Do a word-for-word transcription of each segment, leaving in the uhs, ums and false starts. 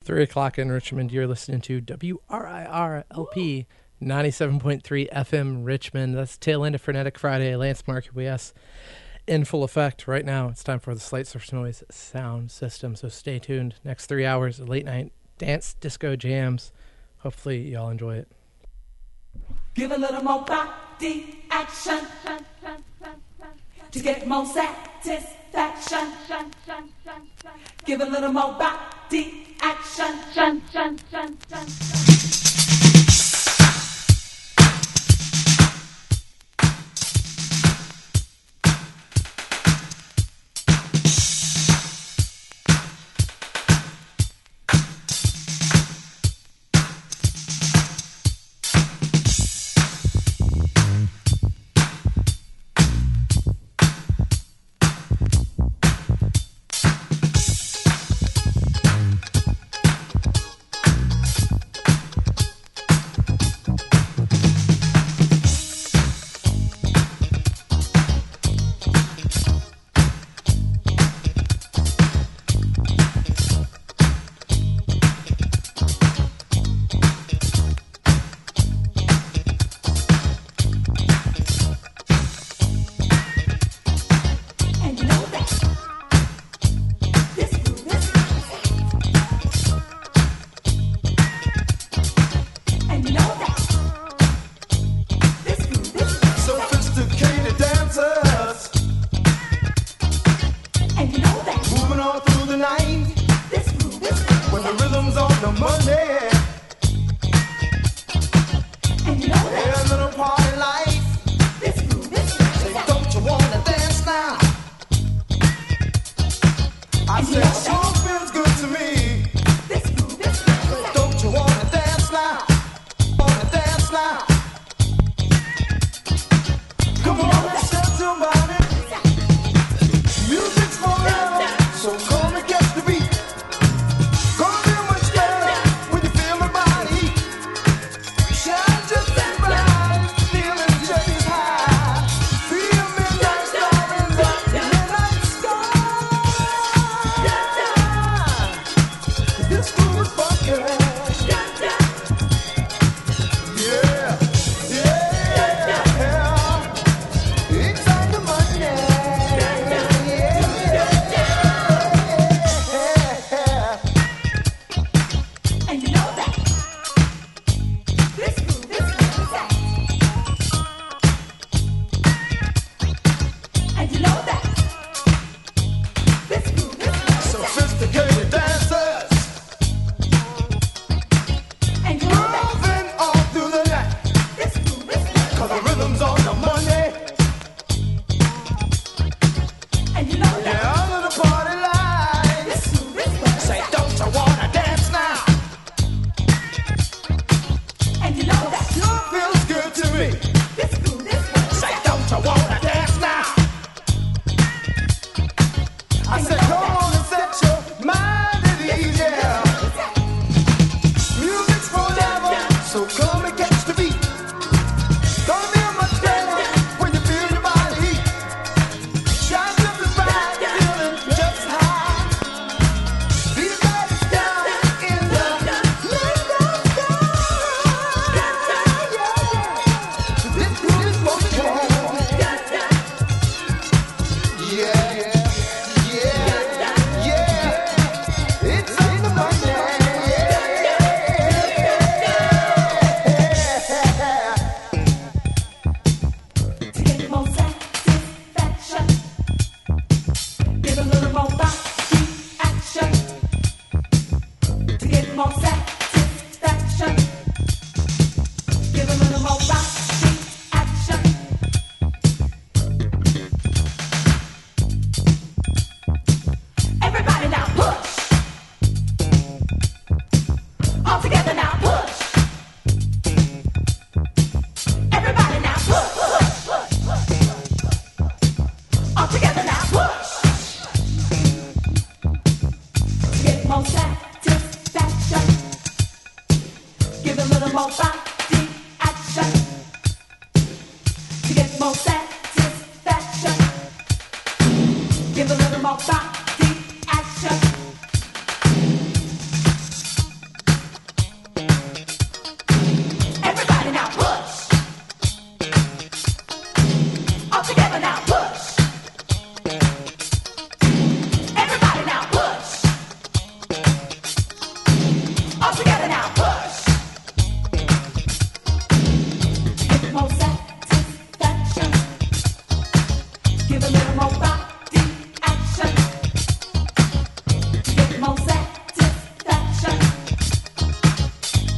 three o'clock in Richmond. You're listening to W R I R L P ninety-seven point three F M Richmond. That's the tail end of Frenetic Friday. Lance Mark U S in full effect right now. It's time for the Slight Surface Noise sound system, so stay tuned. Next three hours of late night dance disco jams. Hopefully y'all enjoy it. Give a little more body action to get more satisfaction. Give a little more body action.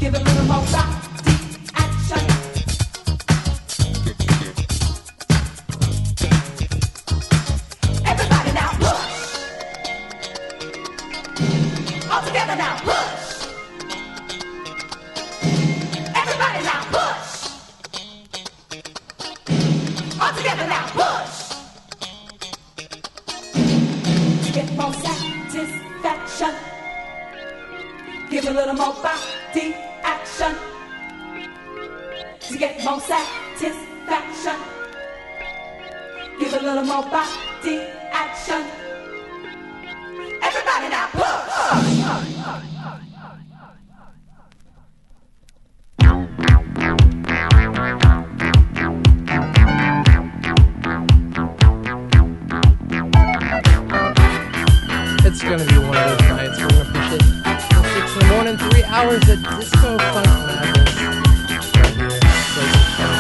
Give a little more body action. Everybody now push. All together now push. Everybody now push. All together now push. To get more satisfaction. Give a little more body action. To get more satisfaction. Give a little more body action. Everybody now push. It's gonna be one of those nights. We're gonna push it till six in the morning. Three hours of disco funk madness right here. Place of fun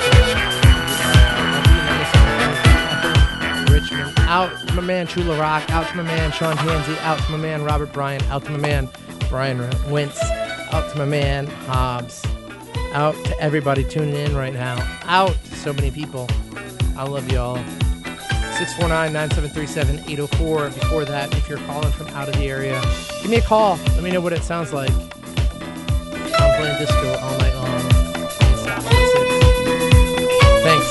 sound. Richmond. Out to my man Chula Rock. Out to my man Sean Tansey. Out to my man Robert Bryan. Out to my man Brian Wentz. Out to my man Hobbs. Out to everybody tuning in right now. Out to so many people. I love y'all. six four nine, nine seven three, seven eight zero four. Before that, if you're calling from out of the area, give me a call. Let me know what it sounds like. I'm playing disco all night long. Thanks.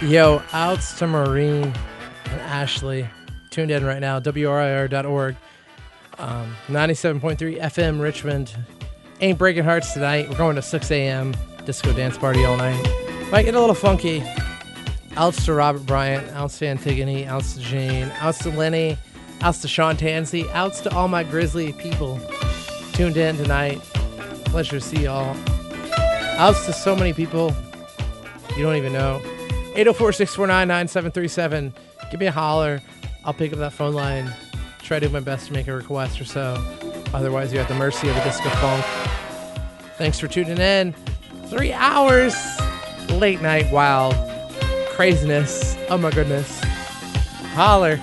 Yo, outs to Maureen and Ashley. Tuned in right now, W R I R dot org. Um, ninety-seven point three F M Richmond. Ain't breaking hearts tonight. We're going to six a.m. disco dance party all night. Might get a little funky. Outs to Robert Bryant. Outs to Antigone. Outs to Jane. Outs to Lenny. Outs to Sean Tansey. Outs to all my Grizzly people tuned in tonight. Pleasure to see y'all. Outs to so many people you don't even know. eight oh four, six four nine, nine seven three seven. Give me a holler. I'll pick up that phone line. Try to do my best to make a request or so. Otherwise, you're at the mercy of the disco funk. Thanks for tuning in. Three hours. Late night wild. Craziness. Oh my goodness. Holler.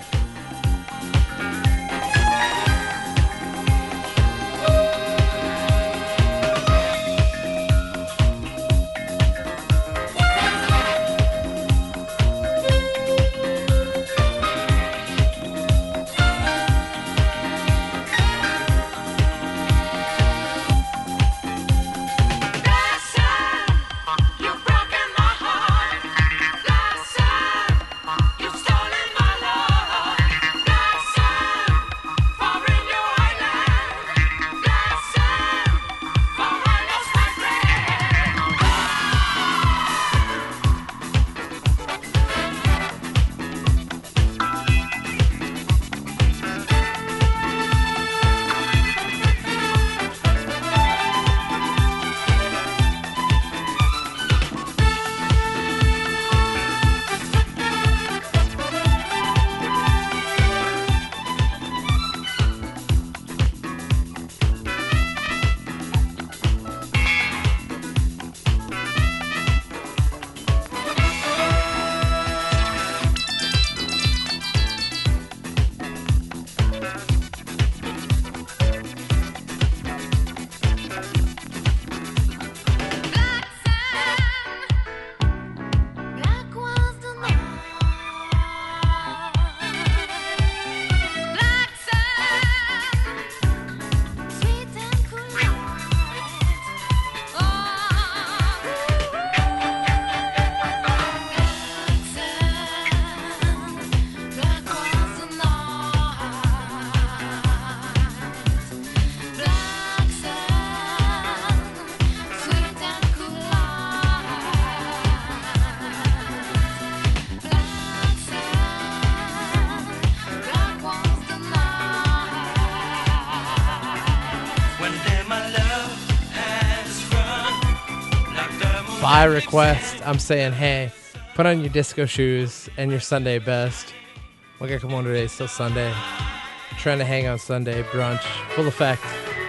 By request, I'm saying, hey, put on your disco shoes and your Sunday best. Look at come on today, it's still Sunday. Trying to hang on Sunday, brunch, full effect.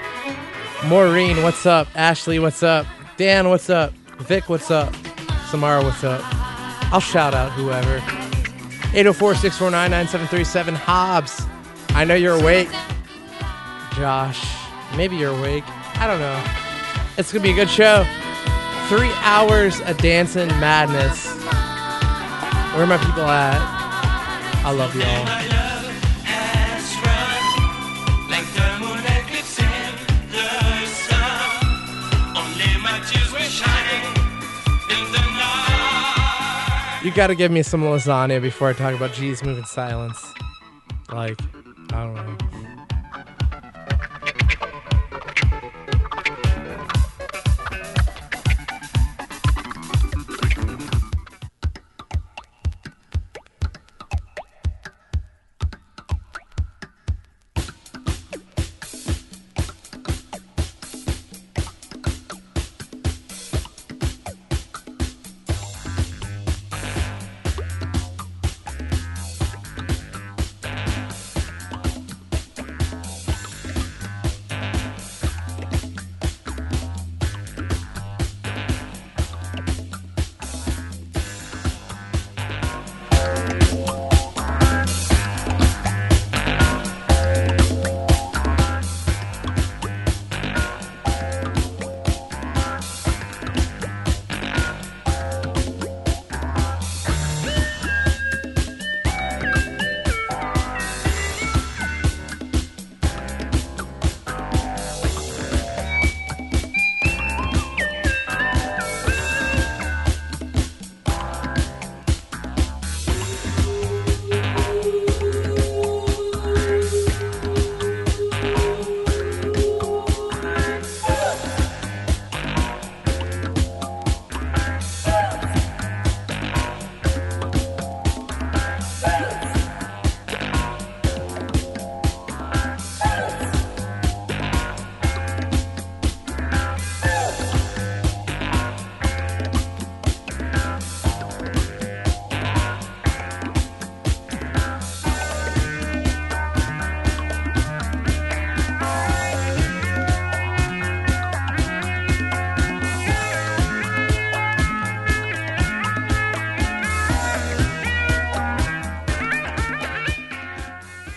Maureen, what's up? Ashley, what's up? Dan, what's up? Vic, what's up? Samara, what's up? I'll shout out whoever. eight oh four, six four nine, nine seven three seven. Hobbs, I know you're awake. Josh, maybe you're awake. I don't know. It's going to be a good show. Three hours of dancing madness. Where are my people at? I love y'all. You gotta give me some lasagna before I talk about G's moving silence. Like, I don't know.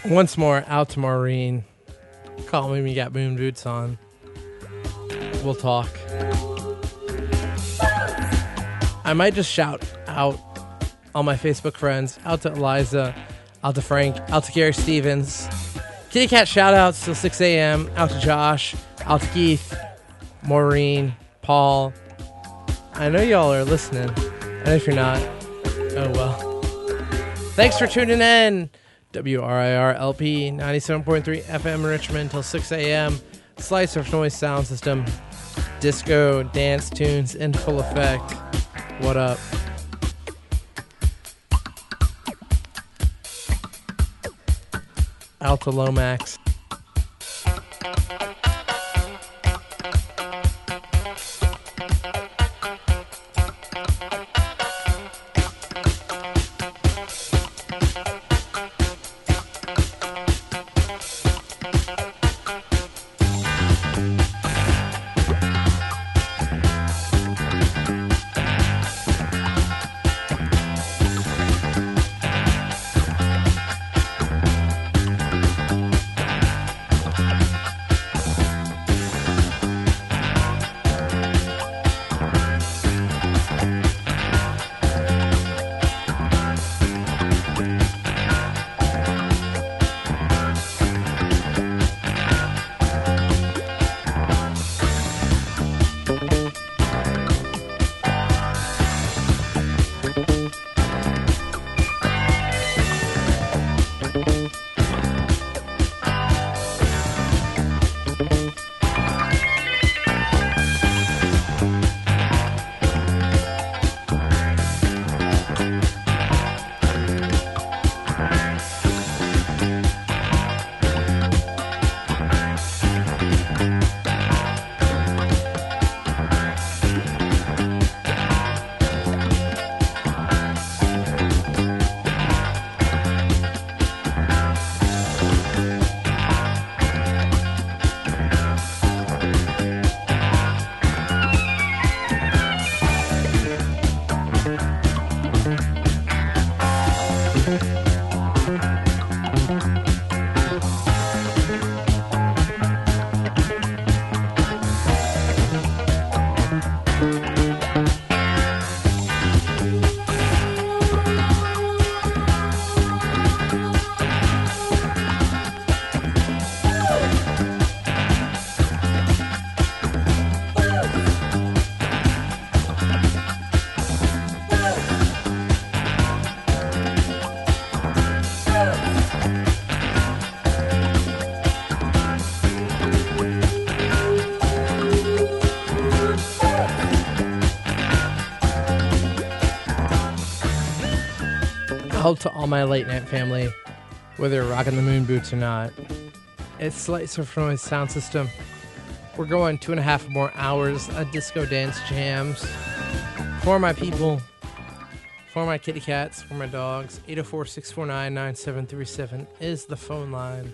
Once more, out to Maureen. Call me when you got moon boots on. We'll talk. I might just shout out all my Facebook friends. Out to Eliza. Out to Frank. Out to Gary Stevens. Kitty Cat shout outs till six a.m. Out to Josh. Out to Keith. Maureen. Paul. I know y'all are listening. And if you're not, oh well. Thanks for tuning in. W R I R L P ninety-seven point three F M Richmond till six a.m. Slice of Noise sound system. Disco dance tunes in full effect. What up? Alta Lomax. Out to all my late night family, whether you're rocking the moon boots or not. It's Slight Surf Noise sound system. We're going two and a half more hours of disco dance jams. For my people, for my kitty cats, for my dogs. eight oh four, six four nine, nine seven three seven is the phone line.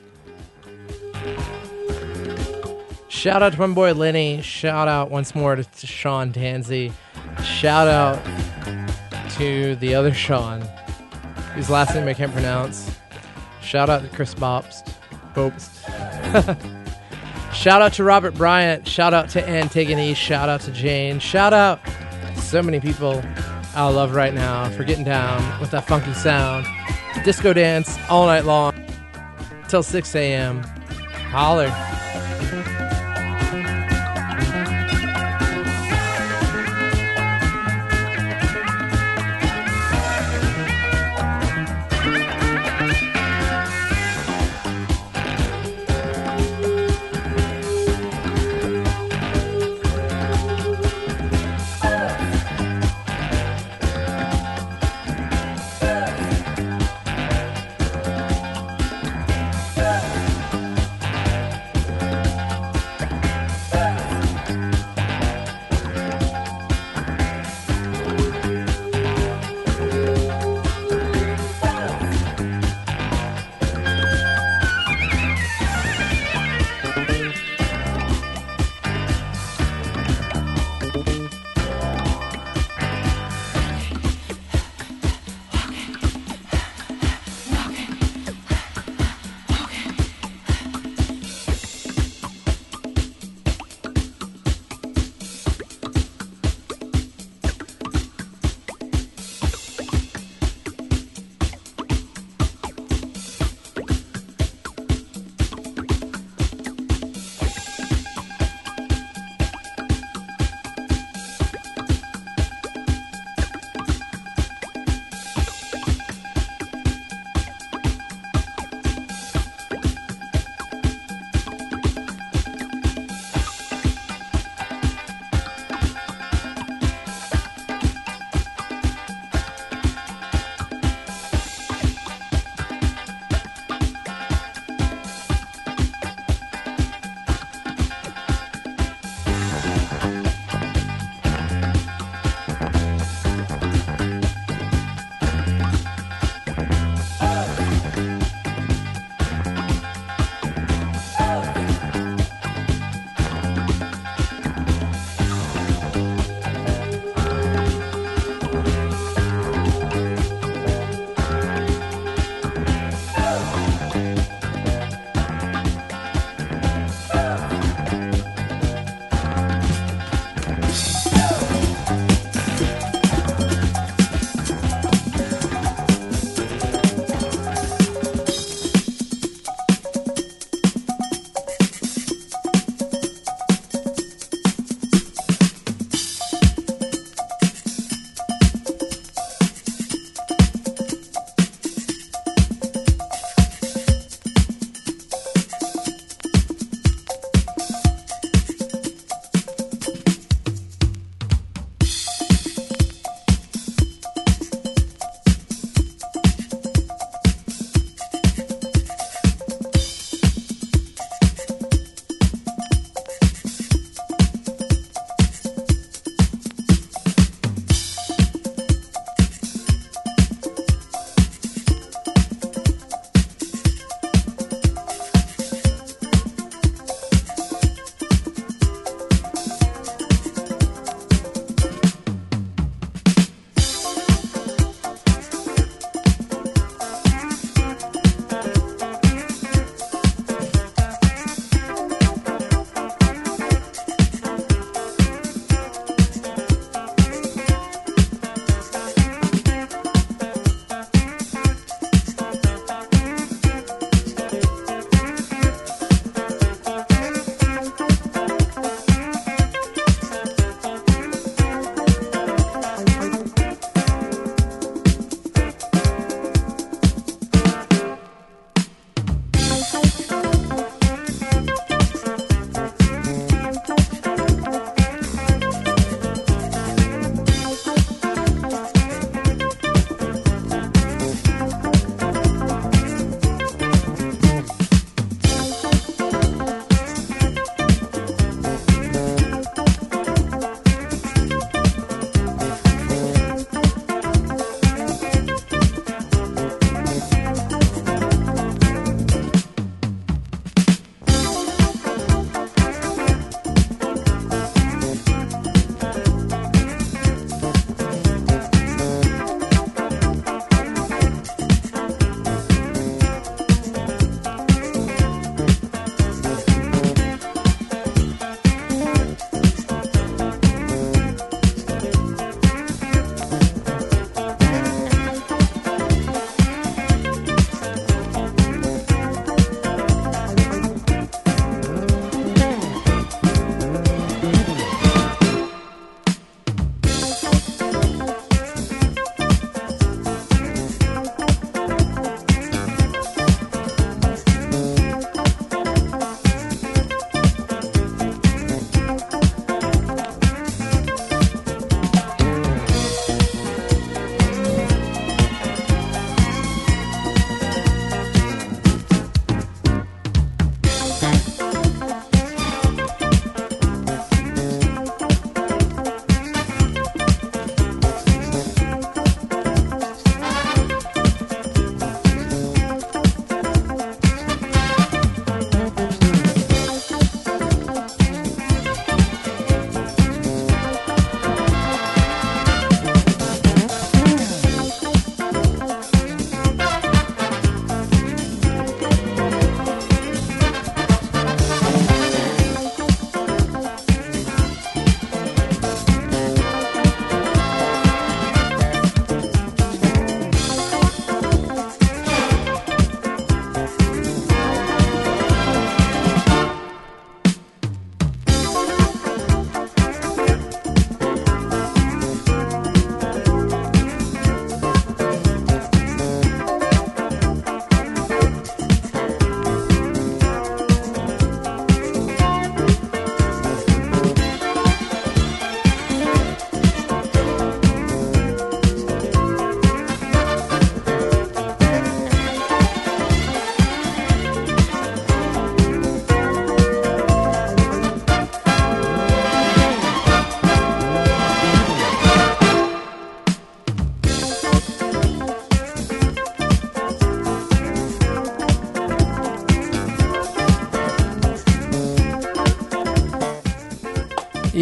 Shout out to my boy Lenny. Shout out once more to, to Sean Tansey. Shout out to the other Sean, whose last name I can't pronounce. Shout out to Chris Bobst. Bobst. Shout out to Robert Bryant. Shout out to Antigone. Shout out to Jane. Shout out to so many people I love right now for getting down with that funky sound. Disco dance all night long till six a.m. Holler.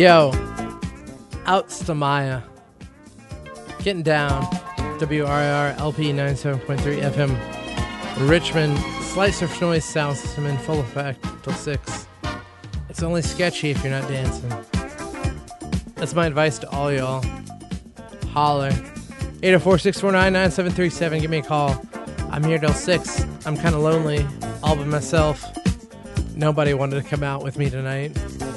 Yo, outs to Maya. Getting down. W R I R L P ninety-seven point three F M. Richmond. Slight surf noise sound system in full effect till six. It's only sketchy if you're not dancing. That's my advice to all y'all. Holler. eight oh four, six four nine, nine seven three seven. Give me a call. I'm here till six. I'm kind of lonely. All by myself. Nobody wanted to come out with me tonight.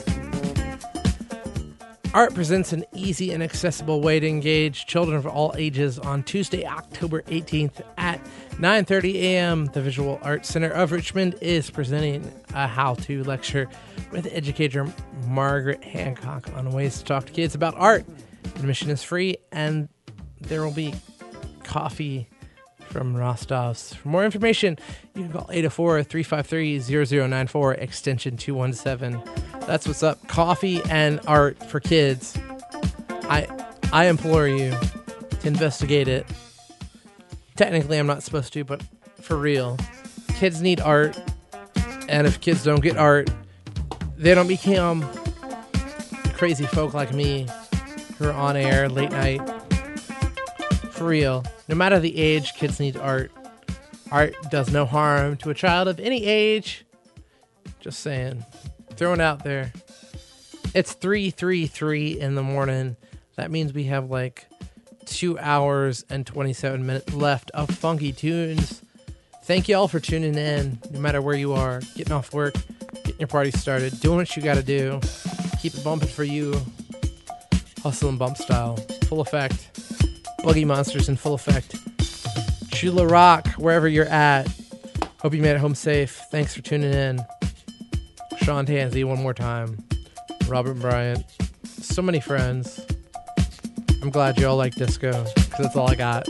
Art presents an easy and accessible way to engage children of all ages on Tuesday, October eighteenth at nine thirty a.m. The Visual Arts Center of Richmond is presenting a how-to lecture with educator Margaret Hancock on ways to talk to kids about art. Admission is free, and there will be coffee from Rostov's. For more information, you can call eight oh four, three five three, zero zero nine four, extension two one seven. That's what's up. Coffee and art for kids. I I implore you to investigate it. Technically, I'm not supposed to, but for real. Kids need art, and if kids don't get art, they don't become crazy folk like me who are on air late night. For real. No matter the age, kids need art. Art does no harm to a child of any age. Just saying. Throwing out there. It's three thirty-three in the morning. That means we have like two hours and twenty-seven minutes left of funky tunes. Thank you all for tuning in, no matter where you are. Getting off work, getting your party started, doing what you got to do. Keep it bumping for you. Hustle and bump style. Full effect. Boogie Monsters in full effect. Chula Rock, wherever you're at. Hope you made it home safe. Thanks for tuning in. Sean Tansey one more time. Robert Bryant. So many friends. I'm glad you all like disco, because that's all I got.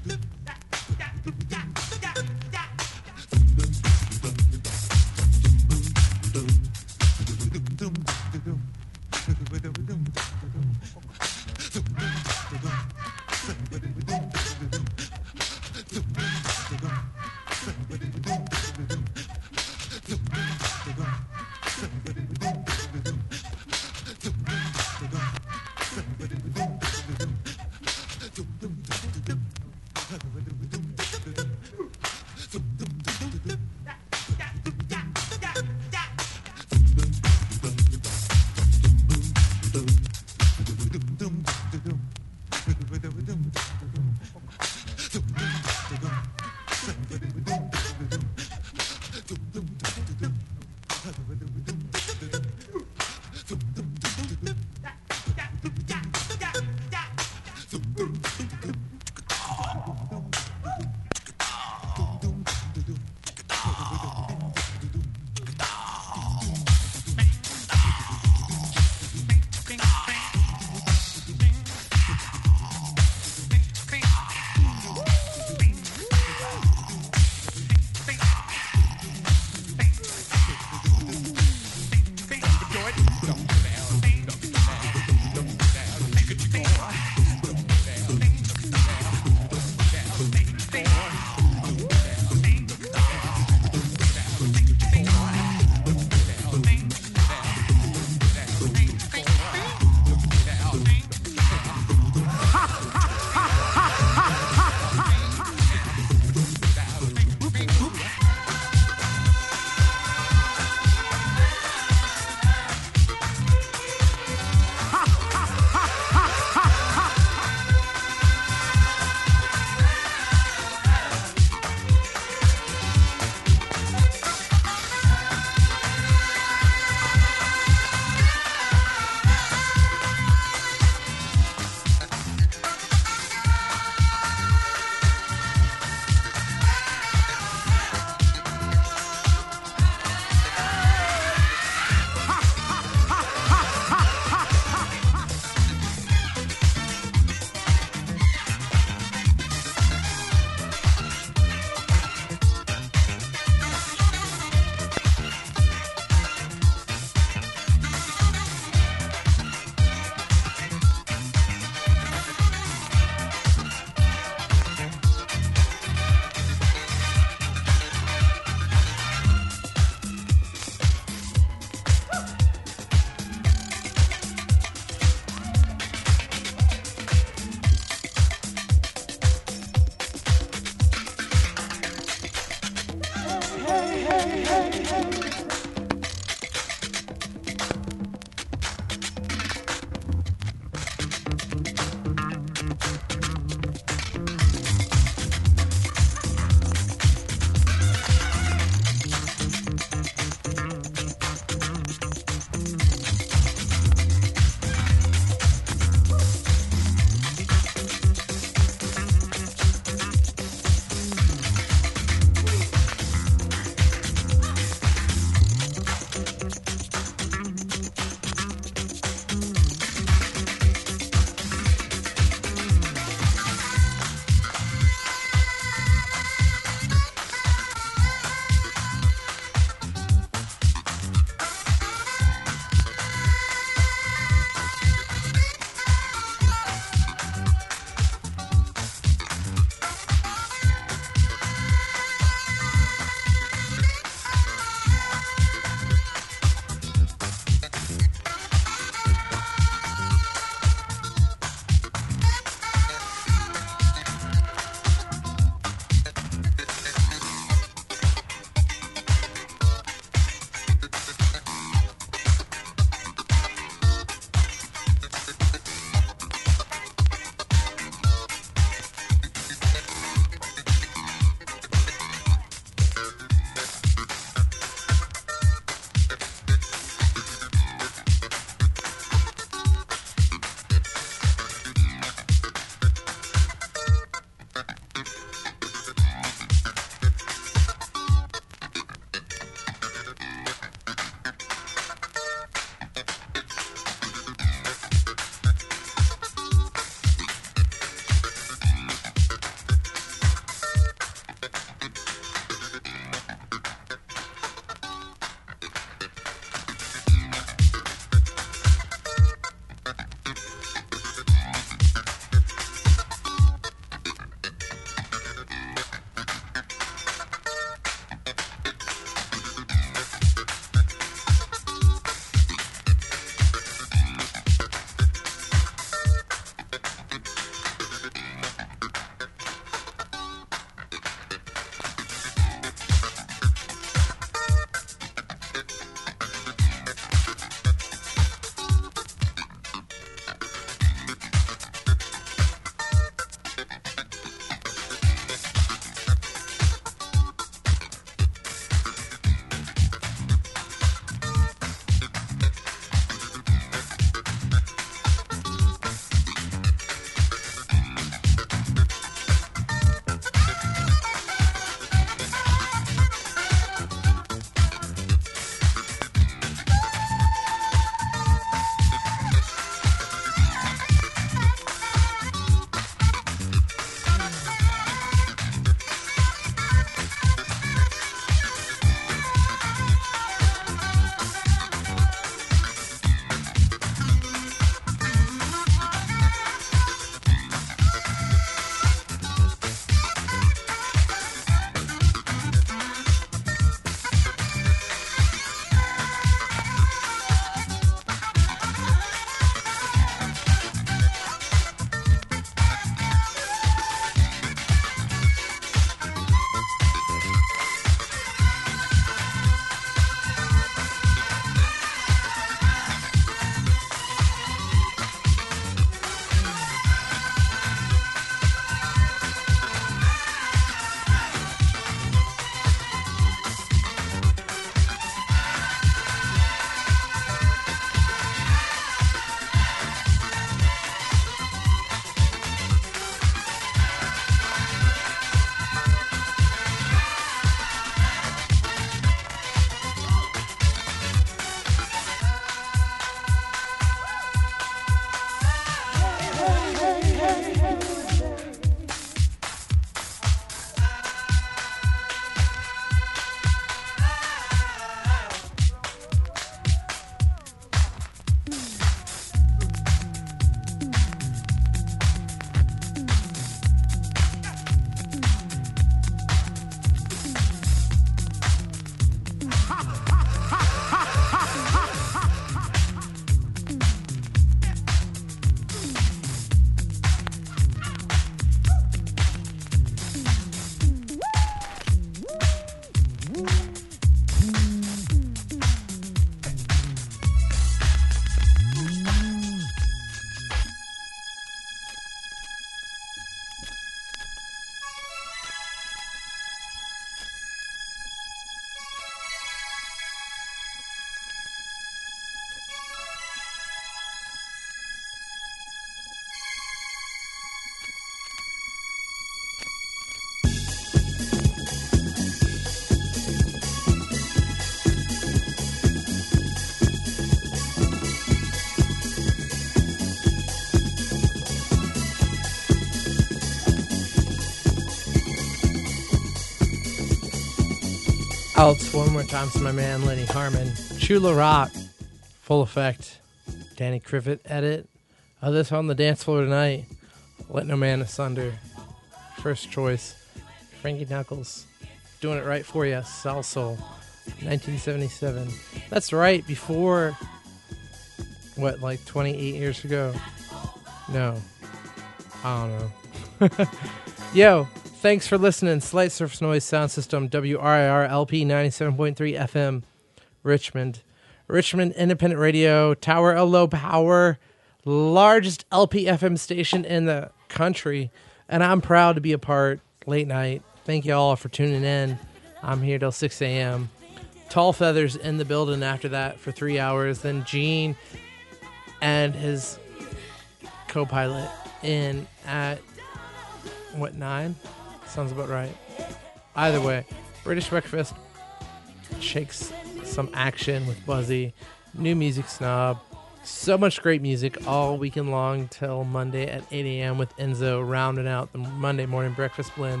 Outs one more time to my man Lenny Harmon. Chula Rock, Full Effect, Danny Krivit edit of this on the dance floor tonight. Let No Man Asunder, first choice. Frankie Knuckles, doing it right for you. Sal Soul, nineteen seventy-seven. That's right, before, what, like twenty-eight years ago? No, I don't know. Yo, thanks for listening. Slight Surface Noise Sound System, W R I R L P ninety-seven point three F M, Richmond. Richmond Independent Radio, Tower of Low Power, largest L P F M station in the country. And I'm proud to be a part late night. Thank you all for tuning in. I'm here till six a.m. Tall Feathers in the building after that for three hours. Then Gene and his co-pilot in at, what, nine? Sounds about right. Either way, British Breakfast shakes some action with Buzzy. New Music Snob. So much great music all weekend long till Monday at eight a.m. with Enzo rounding out the Monday morning breakfast blend.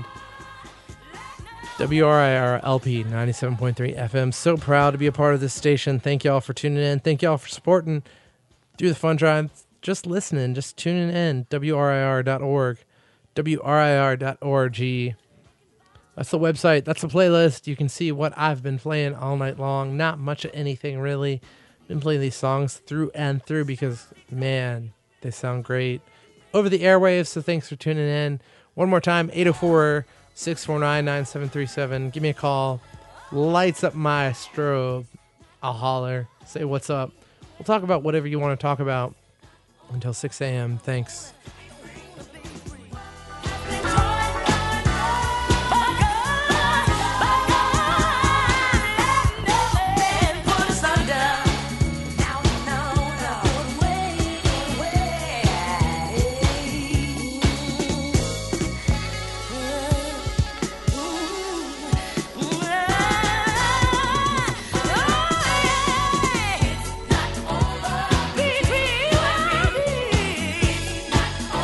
W R I R L P ninety-seven point three F M. So proud to be a part of this station. Thank y'all for tuning in. Thank y'all for supporting through the fun drive. Just listening, just tuning in. W R I R dot org. W R I R dot org. That's the website. That's the playlist. You can see what I've been playing all night long. Not much of anything, really. Been playing these songs through and through because, man, they sound great. Over the airwaves, so thanks for tuning in. One more time, eight oh four, six four nine, nine seven three seven. Give me a call. Lights up my strobe. I'll holler. Say what's up. We'll talk about whatever you want to talk about until six a.m. Thanks. Between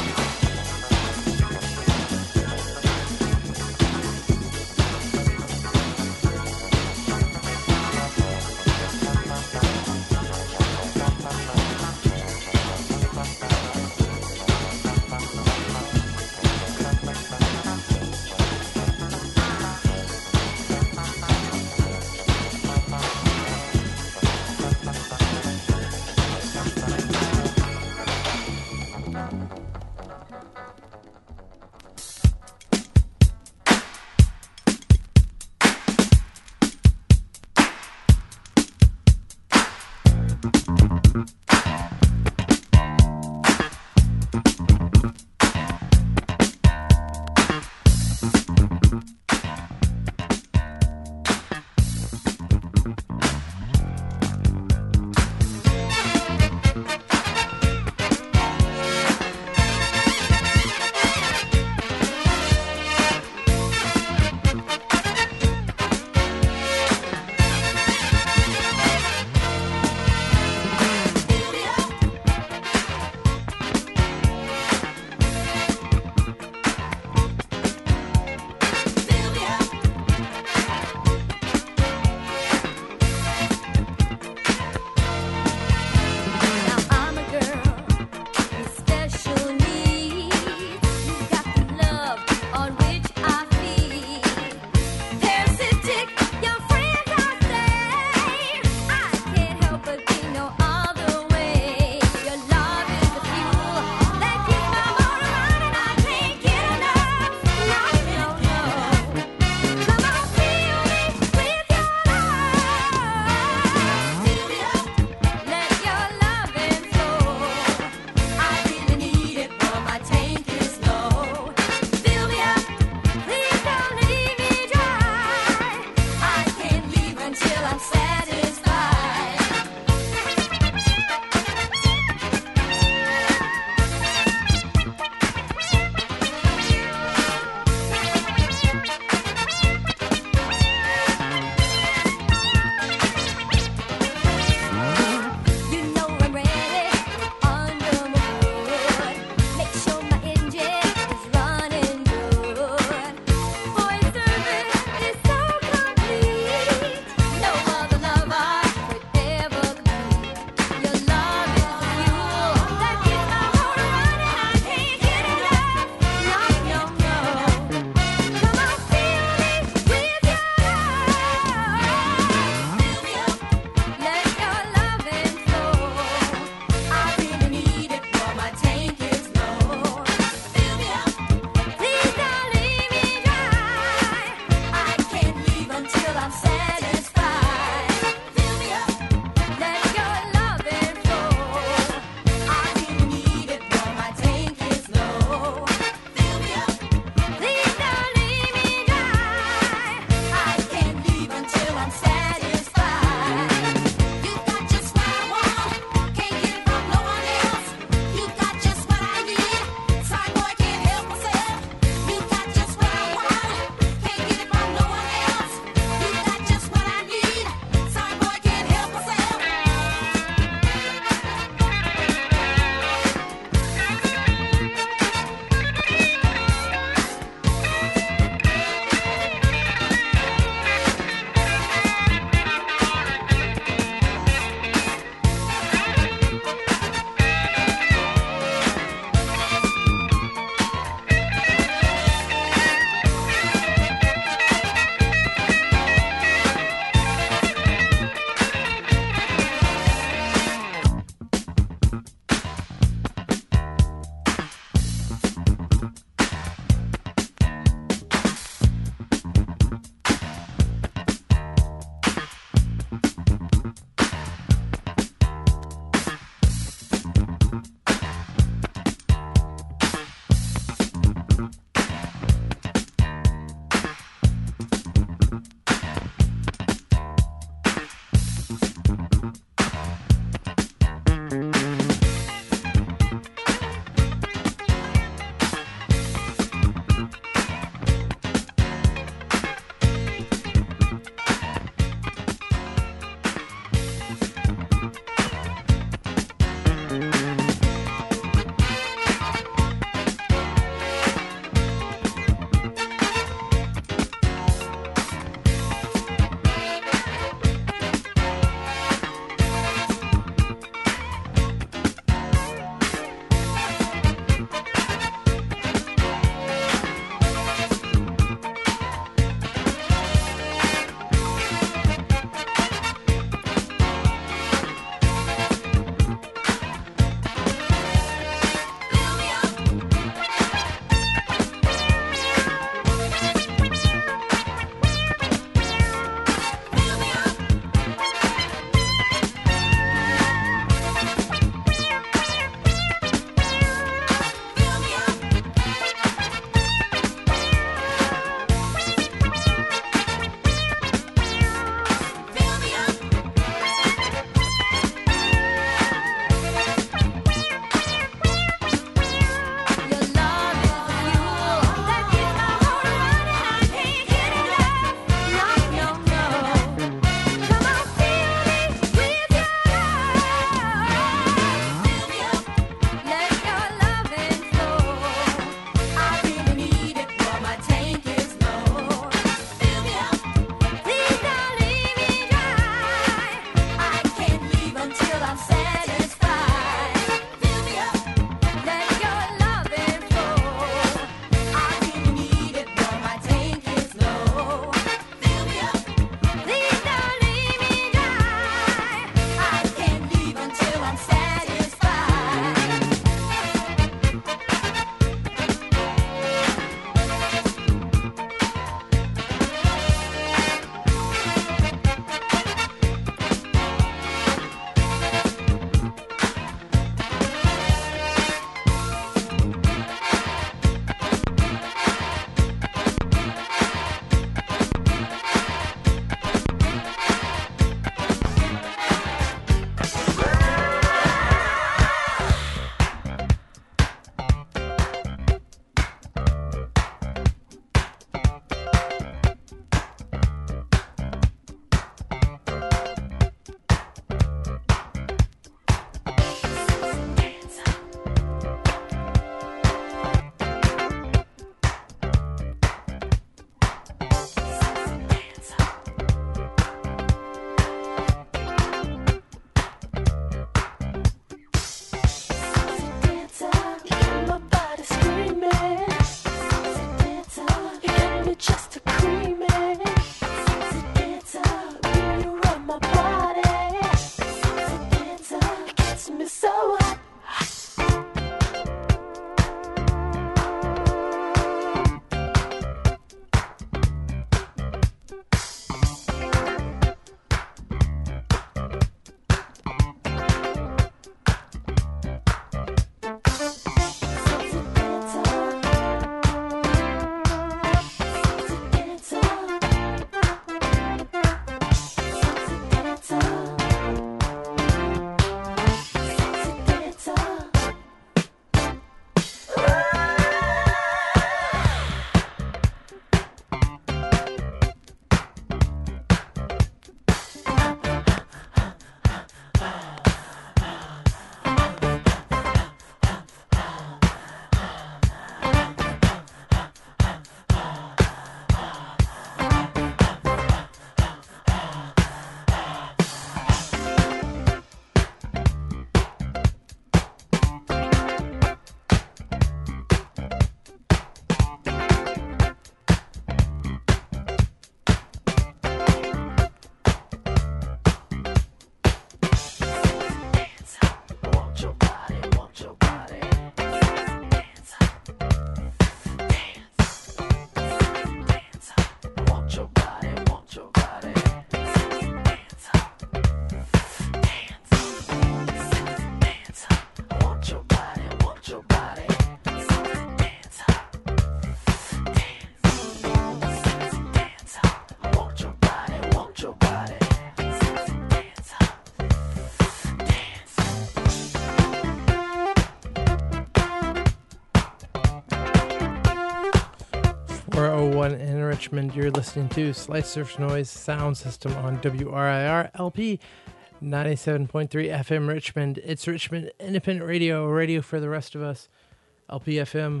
one in Richmond. You're listening to Slice Surf Noise Sound System on W R I R L P ninety-seven point three F M Richmond. It's Richmond Independent Radio, radio for the rest of us. L P F M,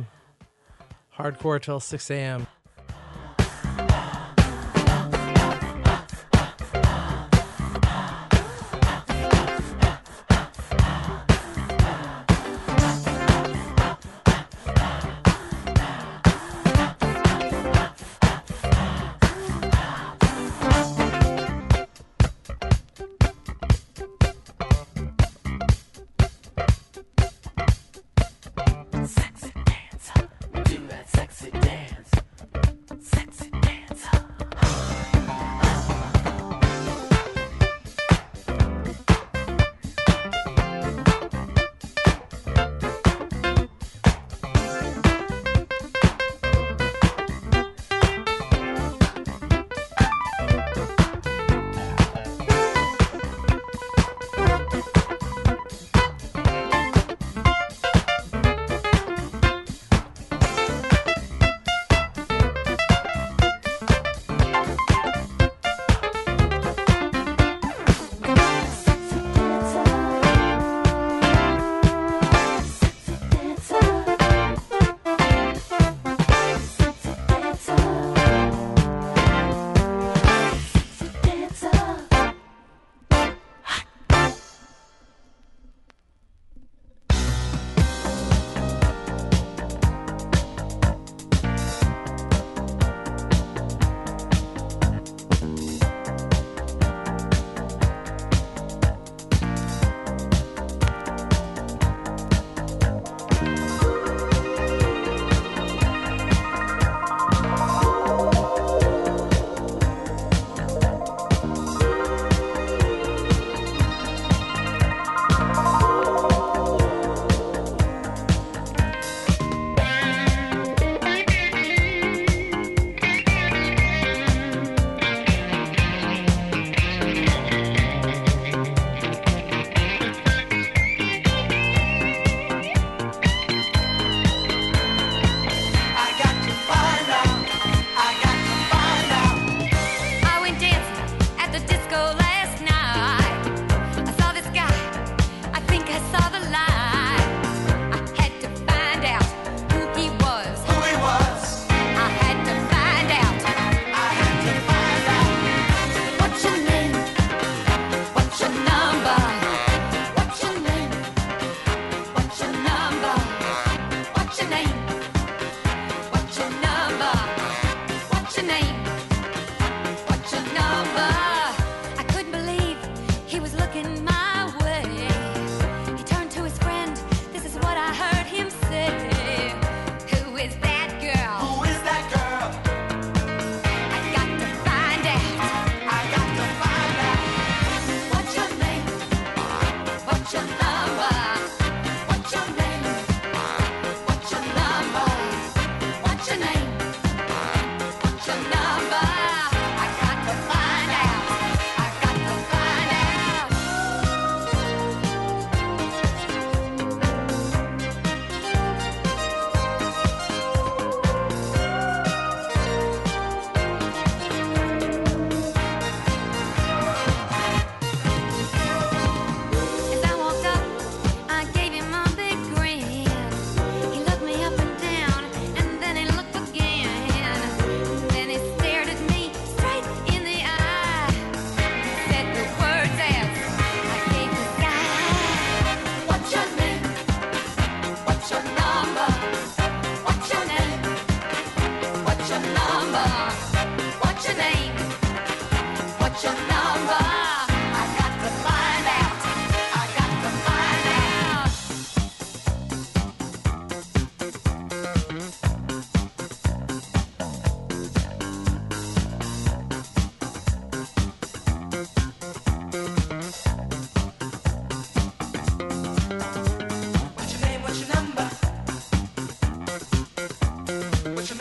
hardcore till six a.m.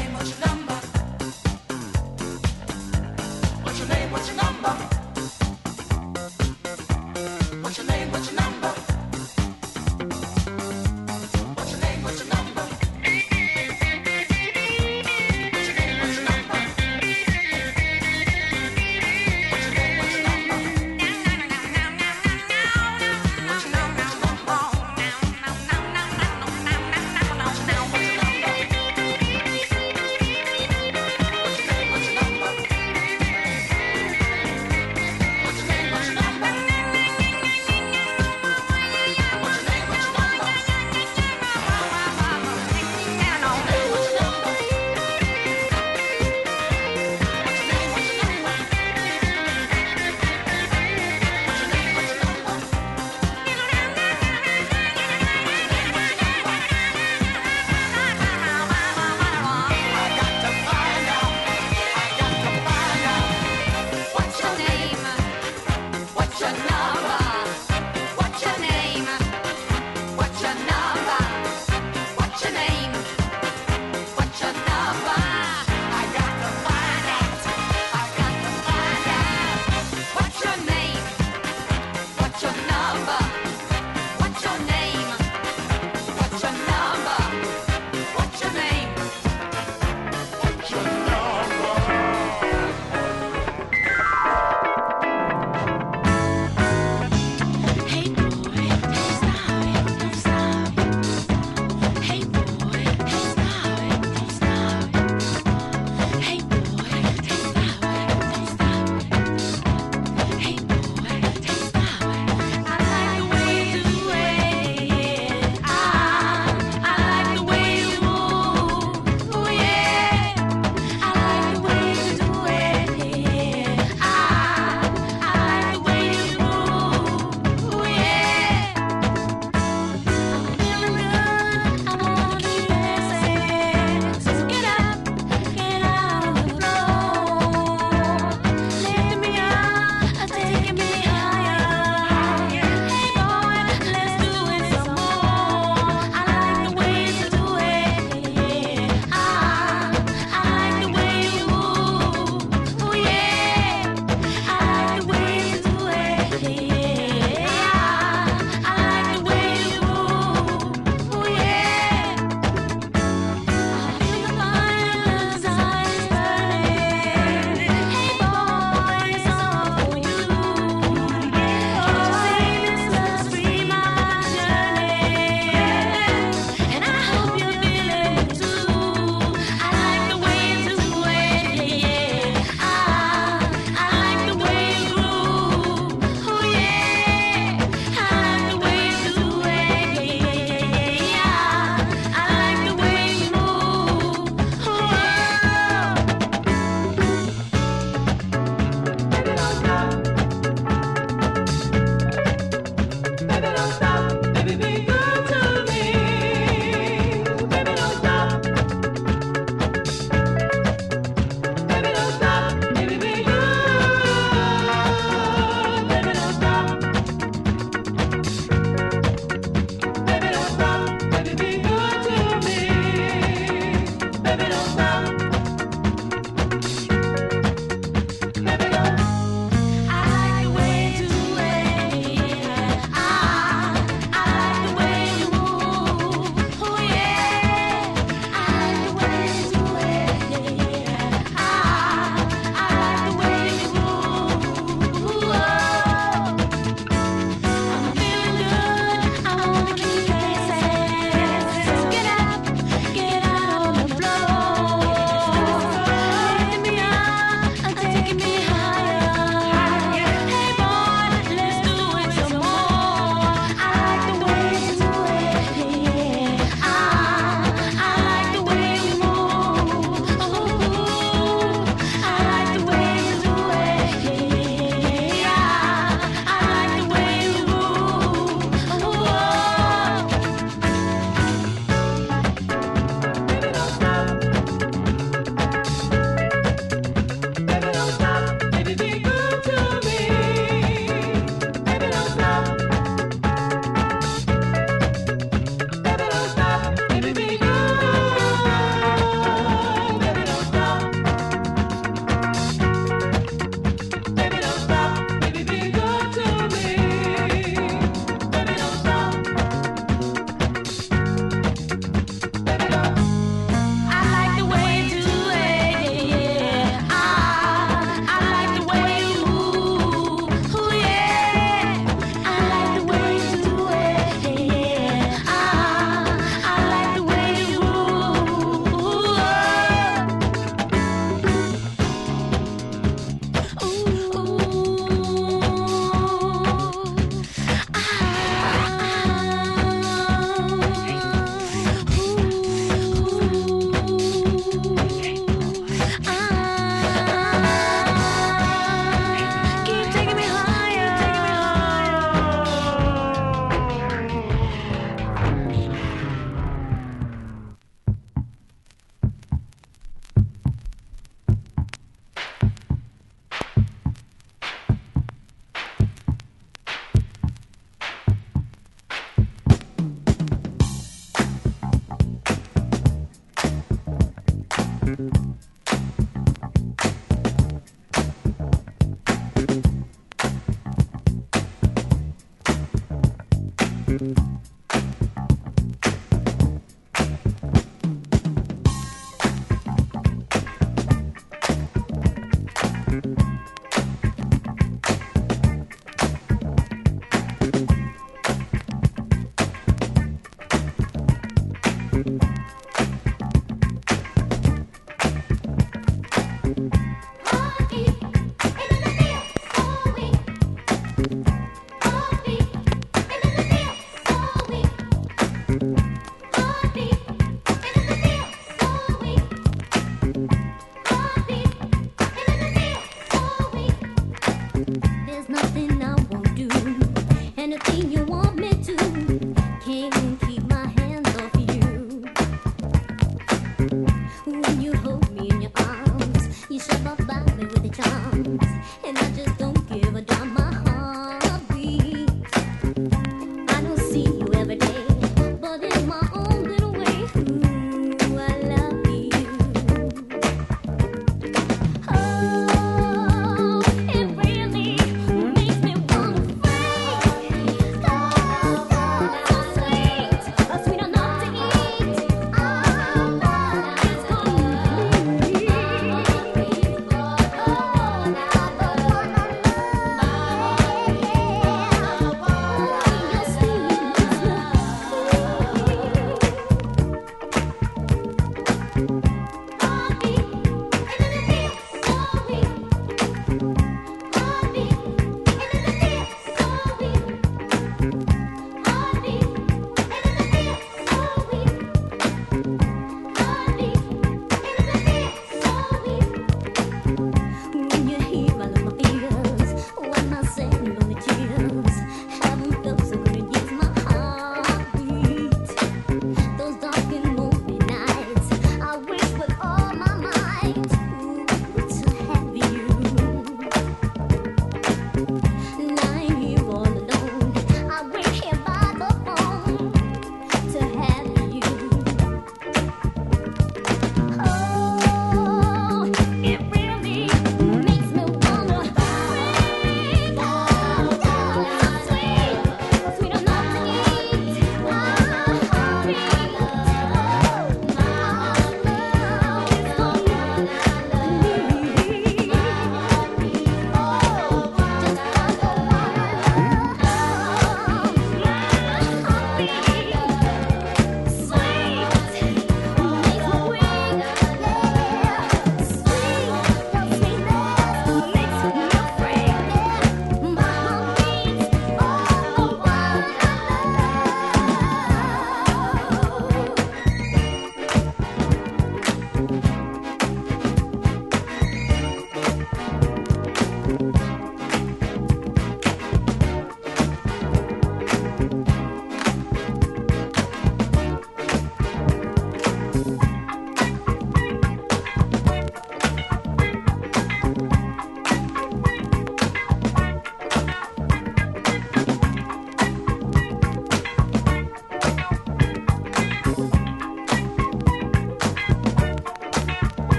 What's your name? What's your number? There's nothing I won't do, anything